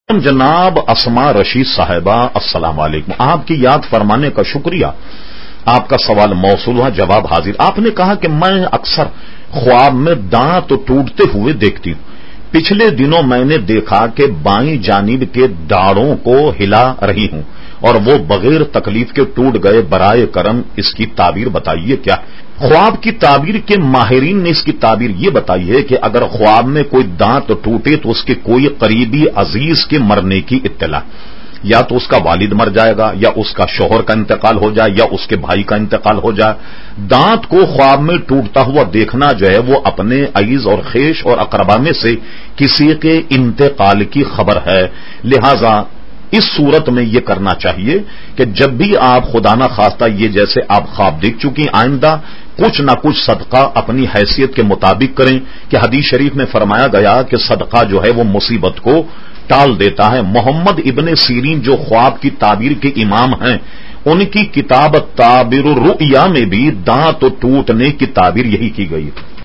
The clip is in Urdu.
جناب اسما رشید صاحبہ السلام علیکم. آپ کی یاد فرمانے کا شکریہ. آپ کا سوال موصول ہوا، جواب حاضر. آپ نے کہا کہ میں اکثر خواب میں دانت ٹوٹتے ہوئے دیکھتی ہوں. پچھلے دنوں میں نے دیکھا کہ بائیں جانب کے داڑوں کو ہلا رہی ہوں اور وہ بغیر تکلیف کے ٹوٹ گئے. برائے کرم اس کی تعبیر بتائیے. کیا خواب کی تعبیر کے ماہرین نے اس کی تعبیر یہ بتائی ہے کہ اگر خواب میں کوئی دانت ٹوٹے تو اس کے کوئی قریبی عزیز کے مرنے کی اطلاع، یا تو اس کا والد مر جائے گا، یا اس کا شوہر کا انتقال ہو جائے، یا اس کے بھائی کا انتقال ہو جائے. دانت کو خواب میں ٹوٹتا ہوا دیکھنا جو ہے وہ اپنے عزیز اور خیش اور اقربا میں سے کسی کے انتقال کی خبر ہے. لہذا اس صورت میں یہ کرنا چاہیے کہ جب بھی آپ خدا نہ خواستہ یہ جیسے آپ خواب دیکھ چکی، آئندہ کچھ نہ کچھ صدقہ اپنی حیثیت کے مطابق کریں. کہ حدیث شریف میں فرمایا گیا کہ صدقہ جو ہے وہ مصیبت کو ٹال دیتا ہے. محمد ابن سیرین جو خواب کی تعبیر کے امام ہیں، ان کی کتاب تعبیر الرؤیا میں بھی دانت ٹوٹنے کی تعبیر یہی کی گئی.